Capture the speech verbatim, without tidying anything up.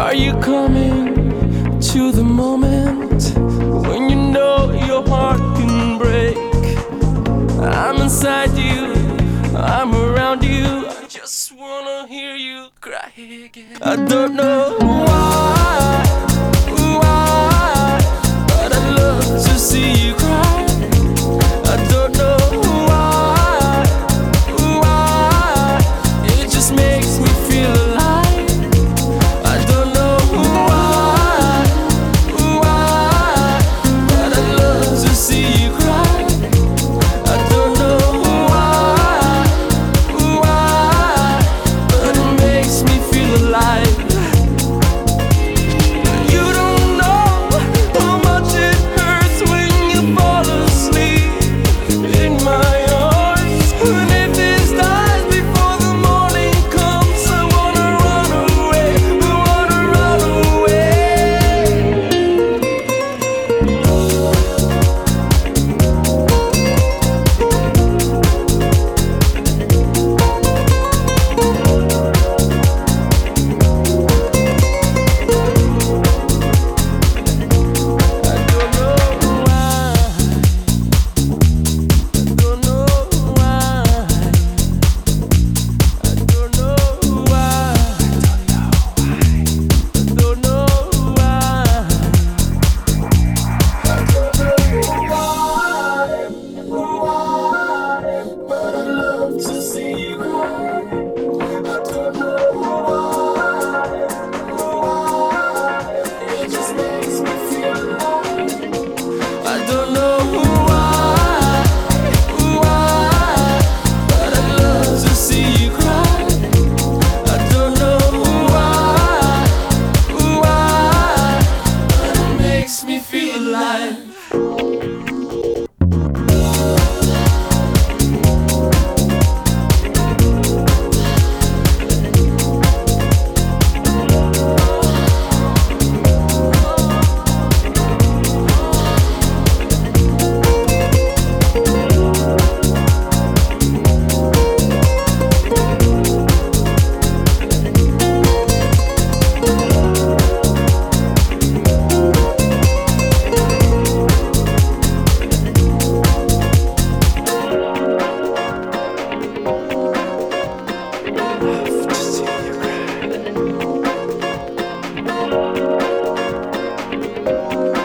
Are you coming to the moment when you know your heart can break? I'm inside you, I'm around you. I just wanna hear you cry again. I don't know why, why, but I love to see you cry. I don't know why, why, it just makes me feel alive. I don't know why, why, but I love to see you cry. I don't know why, why, but it makes me feel alive. You don't know how much it hurts when you fall asleep in my arms. And if this dies before the morning comes, I wanna run away, I wanna run away. I don't know why, I don't know why, I don't know why, I don't know why, I don't know why, why, but I love to see you cry. I don't know why, why, it just makes me feel alive. I don't know why, why, but I love to see you cry. I don't know why, why, but it makes me feel alive. Love to see you cry.